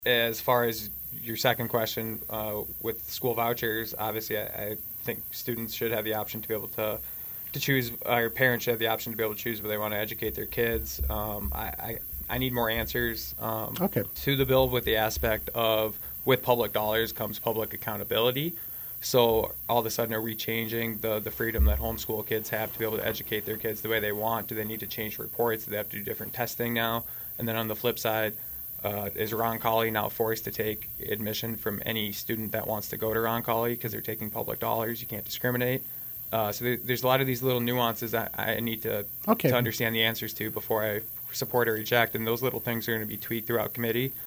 As far as your second question, with school vouchers, obviously I think students should have the option to be able to choose, or parents should have the option to be able to choose where they want to educate their kids. I need more answers to the bill with the aspect of, with public dollars comes public accountability. So all of a sudden, are we changing the freedom that homeschool kids have to be able to educate their kids the way they want? Do they need to change reports? Do they have to do different testing now? And then on the flip side, is Roncalli now forced to take admission from any student that wants to go to Roncalli because they're taking public dollars? You can't discriminate. So there's a lot of these little nuances that I need to understand the answers to before I support or reject, and those little things are going to be tweaked throughout committee.